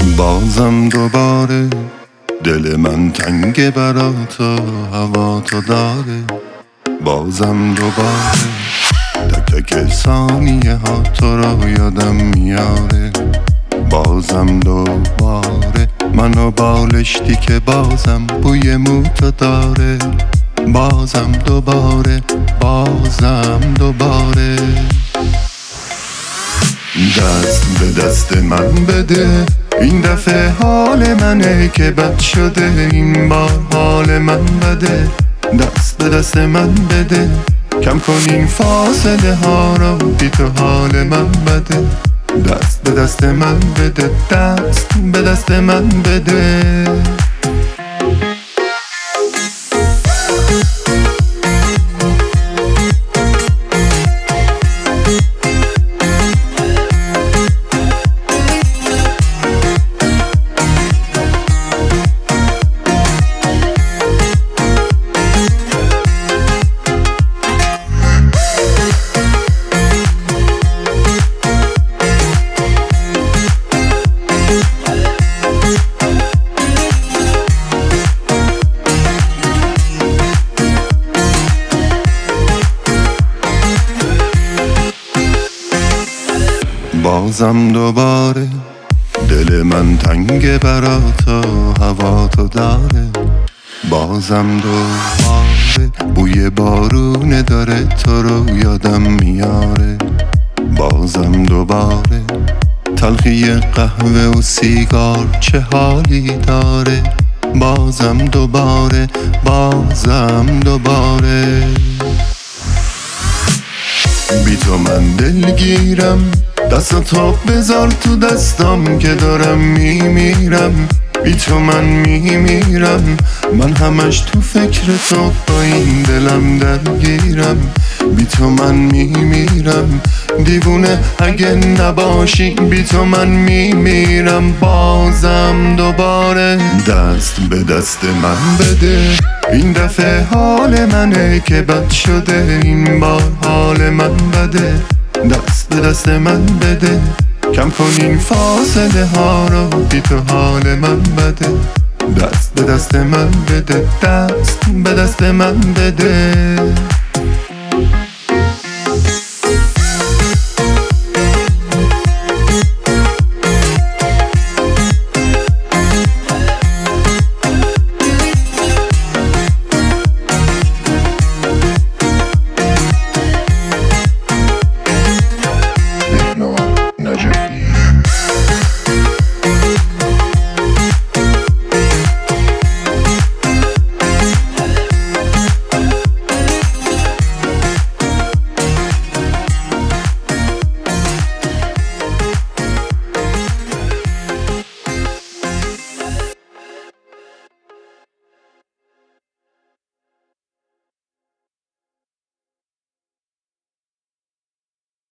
بازم دوباره دل من تنگ برات و هوا تو داره. بازم دوباره تک تک ثانیه ها تو رو یادم میاره. بازم دوباره منو بالشتی که بازم بوی موتو داره. بازم دوباره دست به دست من بده، این دفعه حال منه که بد شده. این بار حال من بده، دست به دست من بده. کم کن این فاصله ها رو، بی تو حال من بده. دست به دست من بده، دست به دست من بده. بازم دوباره دل من تنگ برات و هوا تو داره. بازم دوباره بوی بارونه داره، تو رو یادم میاره. بازم دوباره تلخی قهوه و سیگار چه حالی داره. بازم دوباره بی تو من دلگیرم، دستاتو بذار تو دستم که دارم میمیرم. بی تو من میمیرم، من همش تو فکر تو با این دلم درگیرم. بی تو من میمیرم، دیوونه اگه نباشی. بی تو من میمیرم. بازم دوباره دست به دست من بده، این دفعه حال منه که بد شده. این بار حال من بده، دست به دست من بده. کم کن این فاصله ها رو، بی تو حال من بده. دست به دست من بده، دست به دست من بده.